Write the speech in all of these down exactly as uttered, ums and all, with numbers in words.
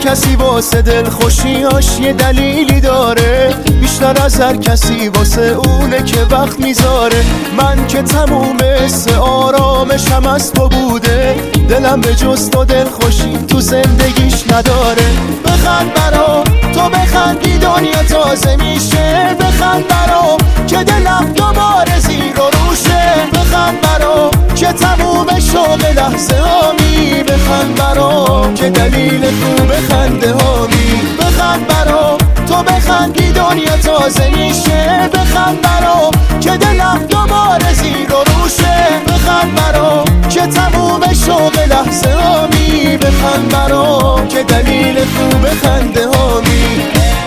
کسی واسه دل خوشیاش یه دلیلی داره، بیشتر از هر کسی واسه اونه که وقت میذاره. من که تموم حس آرامشم از تو بوده، دلم به جز تو دل خوشی تو زندگیش نداره. بخند برام تو بخندی دنیا تازه میشه، بخند برام که دلم دوباره زیر و روشه. بخند برام که تموم شوق لحظه هامی، بخند برام که دلیل خوب خنده هامی. بخند برام تو بخندی دنیا تازه میشه، بخند برام که دلم دوباره زیر و روشه. بخند برام که تموم شوق لحظه هامی، بخند برام که دلیل خوب خنده هامی.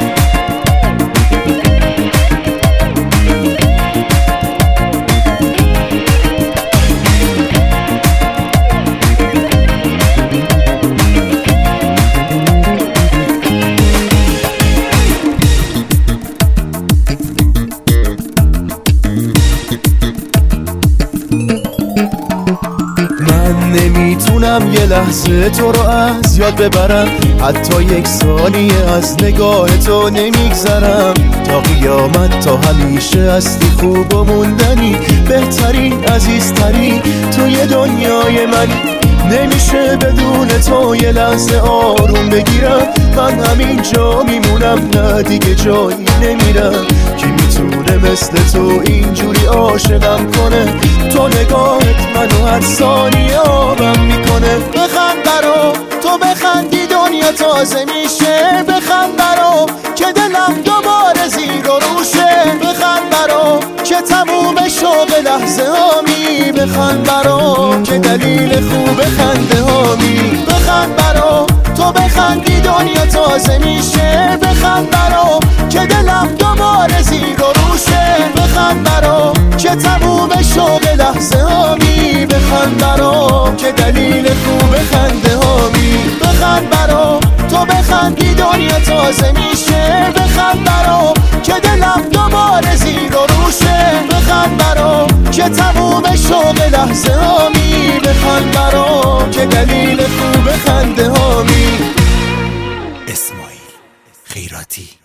من نمیتونم یه لحظه تو رو از یاد ببرم، حتی یک ثانیه از نگاه تو نمیگذرم. تا قیامت تا همیشه هستی خوب و موندنی، بهترین عزیزترین توی دنیای منی. نمیشه بدون تو یه لحظه آروم بگیرم، من همینجا میمونم نه دیگه جایی نمیرم. کی میتونه مثل تو اینجوری عاشقم کنه، تو نگاهت منو هر ثانیه آبم میکنه. بخند برام تو بخندی دنیا تازه میشه، بخند برام که دلم دوباره زیر و روشه. بخند برام که تموم شوق لحظه هامی، بخند برام که دلیل خوب خنده هامی. بخند برام تو بخندی دنیا تازه میشه، بخند برام که دلم دوباره زیر و روشه. بخند برام که تموم شوق لحظه هامی، بخند برام که دلیل خوب خنده هامی. بخند برام تو بخندی دنیا تازه میشه، بخند برام که دلم دوباره زیر و روشه. بخند برام که تموم شوق لحظه هامی، بخند برام که دلیل خوب خنده هامی. اسماعیل خیراتی.